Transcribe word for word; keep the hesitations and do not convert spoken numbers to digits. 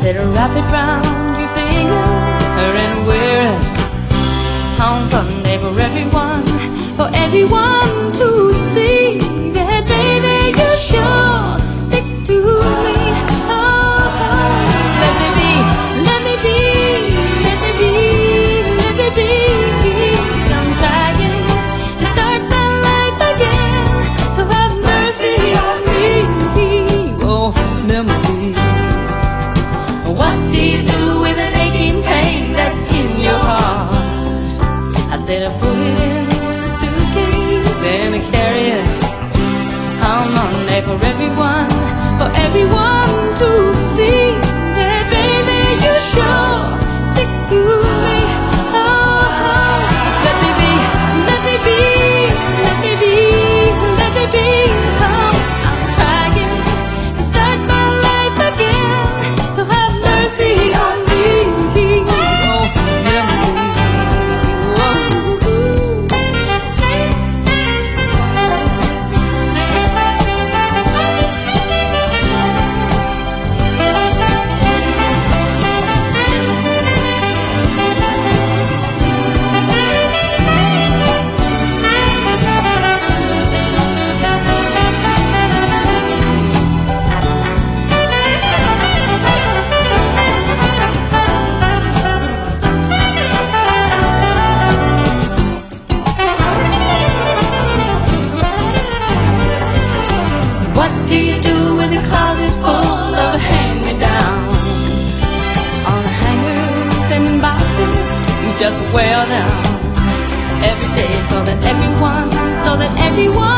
said wrap it round your finger and wear it on Sunday for everyone, for everyone to see that baby you sure stick to me. Oh, oh. Let me be, let me be, let me be, let me be. I'm trying to start my life again, so have mercy on me. Oh, memory. What do you do with an aching pain that's in your heart? I said I put it in a suitcase and I carry it on Monday for everyone, for everyone to see that baby you sure stick to me. Oh, oh. Let me be, let me be, let me be, let me be. Oh, I'm trying to start my life again, so have mercy on me. Oh, memory. What do you do with a closet full of hand-me-downs? On hangers and in boxes, you just wear them every day so that everyone, so that everyone